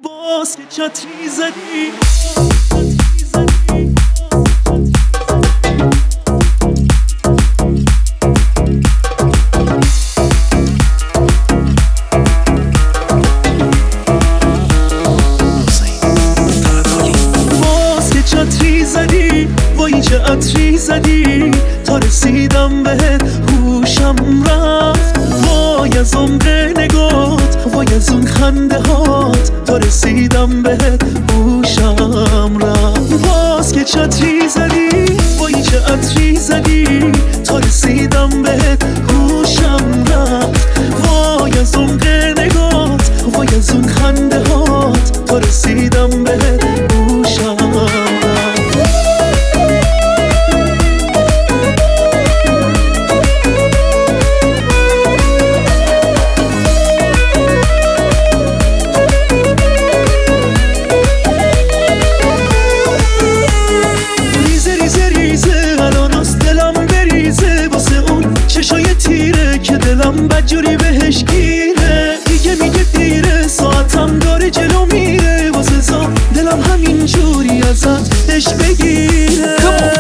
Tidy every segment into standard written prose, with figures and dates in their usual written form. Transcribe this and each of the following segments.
باز که چتری زدی وای چه عطری زدی تا رسیدم بهت هوشم رفت وای از عمق نگات وای از اون خنده هات تا رسیدم بهت هوشم رفت باز که چتری زدی وای چه عطری زدی تا رسیدم بهت هوشم رفت وای از عمق نگات وای از اون خنده هات تا رسیدم بهت هوشم رفت که دلم بدجوری بهش گیره دیگه میگه دیره ساعتم داره جلو میره واسه زام دلم همین جوری ازت عشق بگیره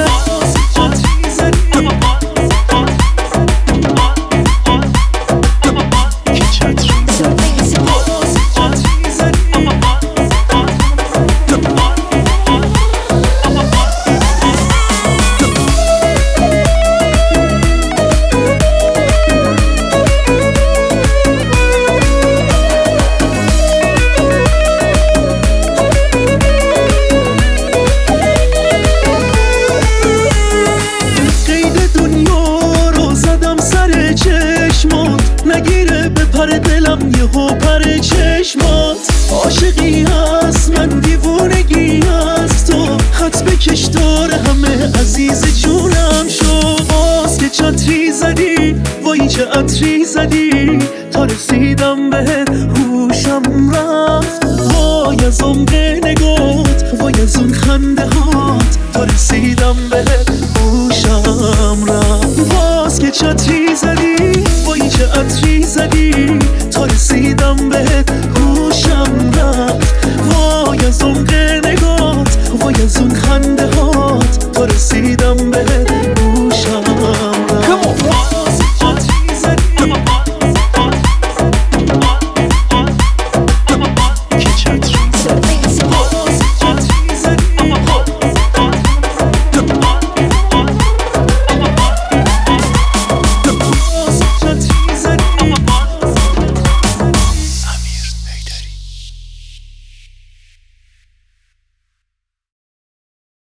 نگیره به پر دلم یهو پر چشمات عاشقی هست من دیوونگی هست تو خط بکش داره همه عزیز جونم شو باز که چتری زدی وای چه عطری زدی تا رسیدم بهت هوشم رفت وای از عمق نگات وای از اون خنده هات تا رسیدم بهت